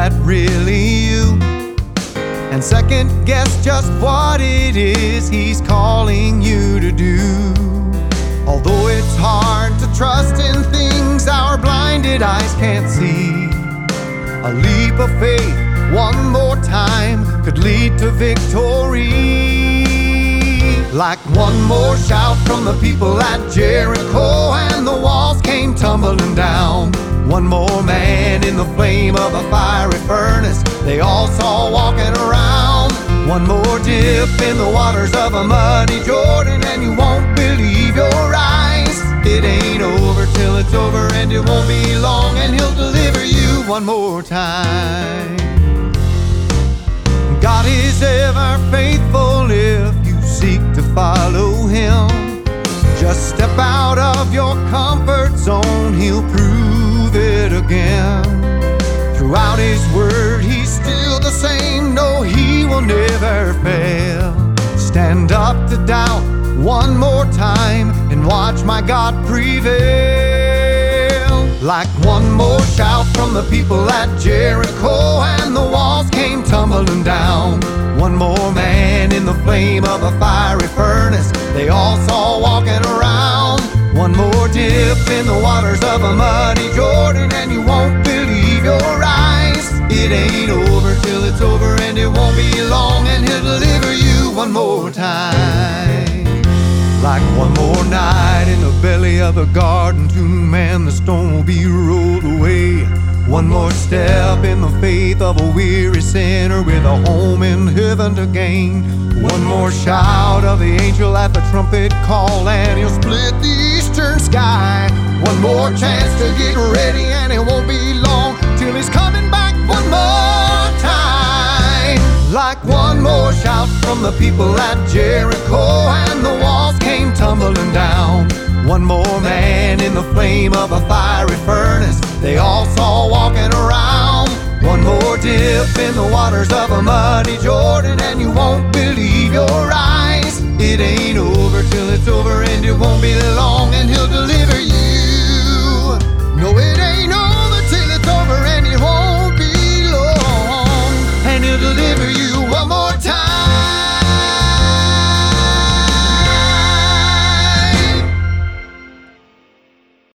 that really you? And second guess just what it is He's calling you to do. Although it's hard to trust in things our blinded eyes can't see, a leap of faith one more time could lead to victory. Like one more shout from the people at Jericho and the walls came tumbling down. One more man in the flame of a fiery furnace they all saw walking around. One more dip in the waters of a muddy Jordan and you won't believe your eyes. It ain't over till it's over, and it won't be long, and He'll deliver you one more time. God is ever faithful if you seek to follow Him. Just step out of your comfort zone, He'll prove it again. Throughout His word, He's still the same. No, He will never fail. Stand up to doubt one more time and watch my God prevail. Like one more shout from the people at Jericho and the walls came tumbling down. One more man in the flame of a fiery furnace they all saw walking around. One more dip in the waters of a muddy Jordan and you won't believe your eyes. It ain't over till it's over, and it won't be long, and He'll deliver you one more time. Like one more night in the belly of the garden tomb, and the stone will be rolled away. One more step in the faith of a weary sinner with a home in heaven to gain. One more shout of the angel at the trumpet call, and He'll split the eastern sky. One more chance to get ready, and it won't be long till He's coming back one more time. Like one more shout from the people at Jericho and the walls came tumbling down. One more man in the flame of a fiery furnace they all saw walking around. One more dip in the waters of a muddy Jordan and you won't believe your eyes. It ain't over till it's over, and it won't be long, and He'll deliver